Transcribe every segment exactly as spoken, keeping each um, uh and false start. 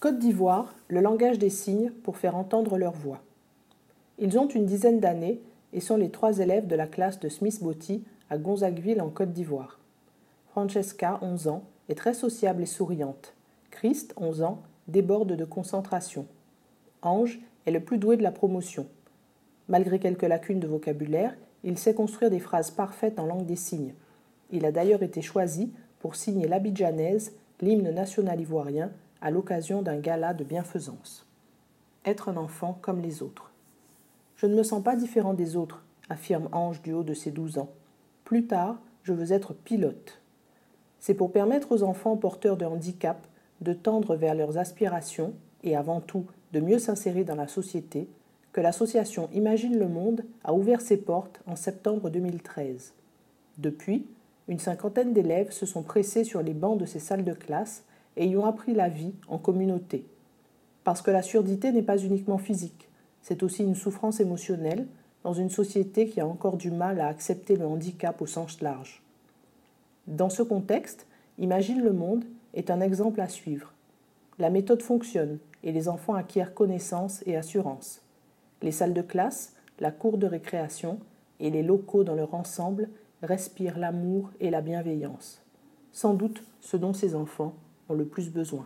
Côte d'Ivoire, le langage des signes pour faire entendre leur voix. Ils ont une dizaine d'années et sont les trois élèves de la classe de Smith-Botti à Gonzagueville en Côte d'Ivoire. Francesca, onze ans, est très sociable et souriante. Christ, onze ans, déborde de concentration. Ange est le plus doué de la promotion. Malgré quelques lacunes de vocabulaire, il sait construire des phrases parfaites en langue des signes. Il a d'ailleurs été choisi pour signer l'Abidjanaise, l'hymne national ivoirien, à l'occasion d'un gala de bienfaisance. Être un enfant comme les autres. Je ne me sens pas différent des autres, affirme Ange du haut de ses douze ans. Plus tard, je veux être pilote. C'est pour permettre aux enfants porteurs de handicap de tendre vers leurs aspirations et avant tout de mieux s'insérer dans la société que l'association Imagine le Monde a ouvert ses portes en septembre deux mille treize. Depuis, une cinquantaine d'élèves se sont pressés sur les bancs de ces salles de classe et y ont appris la vie en communauté. Parce que la surdité n'est pas uniquement physique, c'est aussi une souffrance émotionnelle dans une société qui a encore du mal à accepter le handicap au sens large. Dans ce contexte, Imagine le Monde est un exemple à suivre. La méthode fonctionne et les enfants acquièrent connaissance et assurance. Les salles de classe, la cour de récréation et les locaux dans leur ensemble respirent l'amour et la bienveillance. Sans doute ce dont ces enfants ont le plus besoin.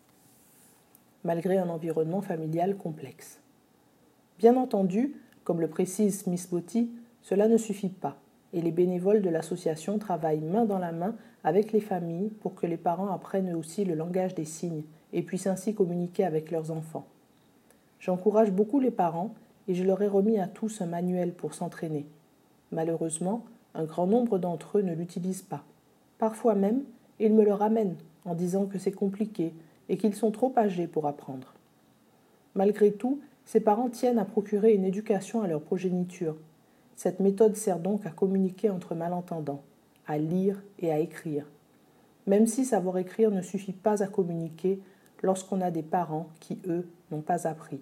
Malgré un environnement familial complexe. Bien entendu, comme le précise Smith-Botti, cela ne suffit pas et les bénévoles de l'association travaillent main dans la main avec les familles pour que les parents apprennent eux aussi le langage des signes et puissent ainsi communiquer avec leurs enfants. J'encourage beaucoup les parents et je leur ai remis à tous un manuel pour s'entraîner. Malheureusement, un grand nombre d'entre eux ne l'utilisent pas. Parfois même, ils me le ramènent en disant que c'est compliqué et qu'ils sont trop âgés pour apprendre. Malgré tout, ces parents tiennent à procurer une éducation à leur progéniture. Cette méthode sert donc à communiquer entre malentendants, à lire et à écrire. Même si savoir écrire ne suffit pas à communiquer lorsqu'on a des parents qui, eux, n'ont pas appris.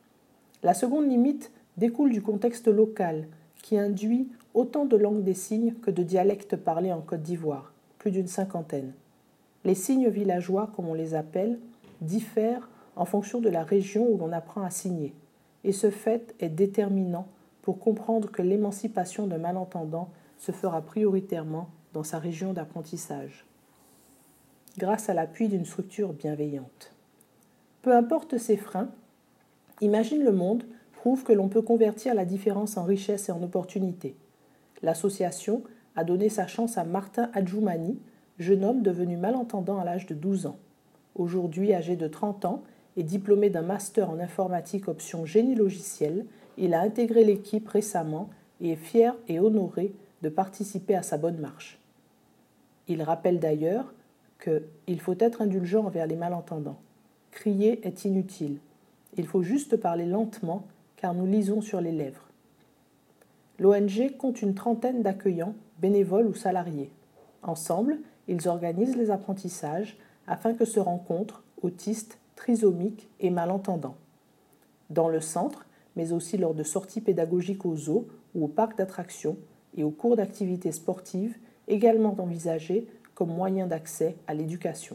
La seconde limite découle du contexte local, qui induit autant de langues des signes que de dialectes parlés en Côte d'Ivoire, plus d'une cinquantaine. Les signes villageois, comme on les appelle, diffèrent en fonction de la région où l'on apprend à signer, et ce fait est déterminant pour comprendre que l'émancipation d'un malentendant se fera prioritairement dans sa région d'apprentissage, grâce à l'appui d'une structure bienveillante. Peu importe ces freins, Imagine le Monde prouve que l'on peut convertir la différence en richesse et en opportunité. L'association a donné sa chance à Martin Adjoumani, jeune homme devenu malentendant à l'âge de douze ans. Aujourd'hui âgé de trente ans et diplômé d'un master en informatique option génie logiciel, il a intégré l'équipe récemment et est fier et honoré de participer à sa bonne marche. Il rappelle d'ailleurs qu'il faut être indulgent envers les malentendants. Crier est inutile. Il faut juste parler lentement car nous lisons sur les lèvres. L'O N G compte une trentaine d'accueillants, bénévoles ou salariés. Ensemble, ils organisent les apprentissages afin que se rencontrent autistes, trisomiques et malentendants. Dans le centre, mais aussi lors de sorties pédagogiques au zoo ou au parc d'attractions et aux cours d'activités sportives, également envisagés comme moyen d'accès à l'éducation.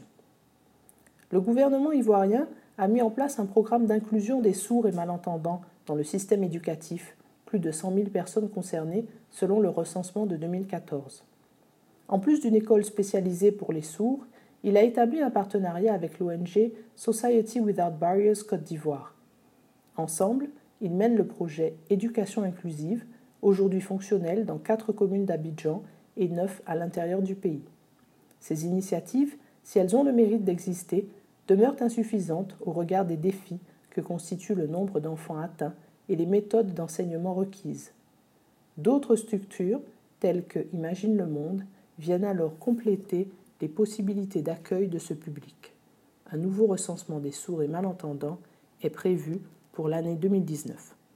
Le gouvernement ivoirien a mis en place un programme d'inclusion des sourds et malentendants dans le système éducatif, plus de cent mille personnes concernées selon le recensement de deux mille quatorze. En plus d'une école spécialisée pour les sourds, il a établi un partenariat avec l'O N G Society Without Barriers Côte d'Ivoire. Ensemble, ils mènent le projet Éducation inclusive, aujourd'hui fonctionnel dans quatre communes d'Abidjan et neuf à l'intérieur du pays. Ces initiatives, si elles ont le mérite d'exister, demeurent insuffisantes au regard des défis que constitue le nombre d'enfants atteints et les méthodes d'enseignement requises. D'autres structures, telles que Imagine le Monde, viennent alors compléter les possibilités d'accueil de ce public. Un nouveau recensement des sourds et malentendants est prévu pour l'année deux mille dix-neuf.